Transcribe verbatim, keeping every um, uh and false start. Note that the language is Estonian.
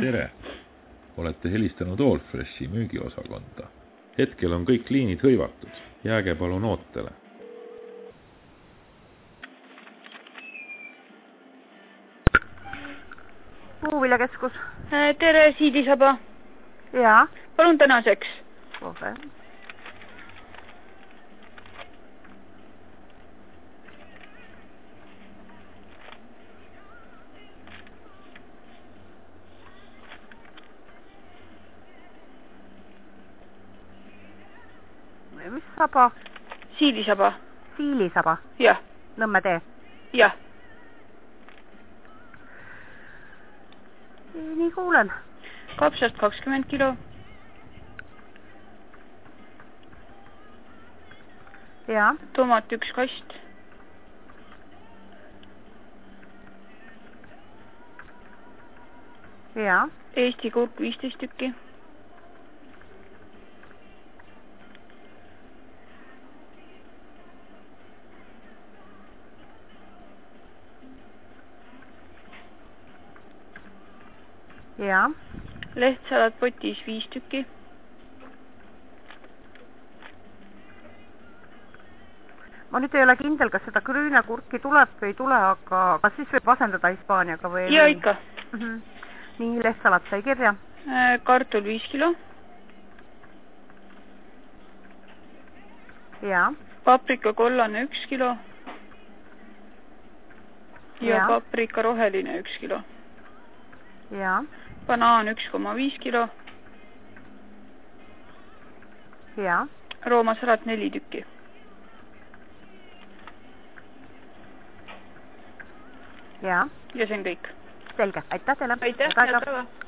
tere! Olete helistanud Allfreshi müügiosakonda. Hetkel on kõik liinid hõivatud. Jääge palun ootele. Puuviljakeskus. Tere, Siidisaba. Jaa. Palun tänaseks. Kohe. Mis saba? Siidisaba. Siilisaba? Jah. Nõmme tee? Jah. Nii kuulen. Kapsast kakskümmend kilo. Jaa. Tomat üks kast. Jaa. Eesti kurk viisteist tükki. Jaa. Lehtsalat potis viis tükki. Ma nüüd ei ole kindel, kas seda grüünekurki tuleb või ei tule, aga kas siis võib asendada Hispaaniaga või? Ja ikka. Mm -hmm. Nii, lehtsalat sai kirja. Kartul viis kilo. Jaa. Paprika kollane üks kilo. Ja, ja paprika roheline üks kilo. Jaa. Banaan üks koma viis kilo. Jaa. Roomasalat neli tükki. Jaa. Ja see on kõik. Selge, aitäh teile. Aitäh, head päeva.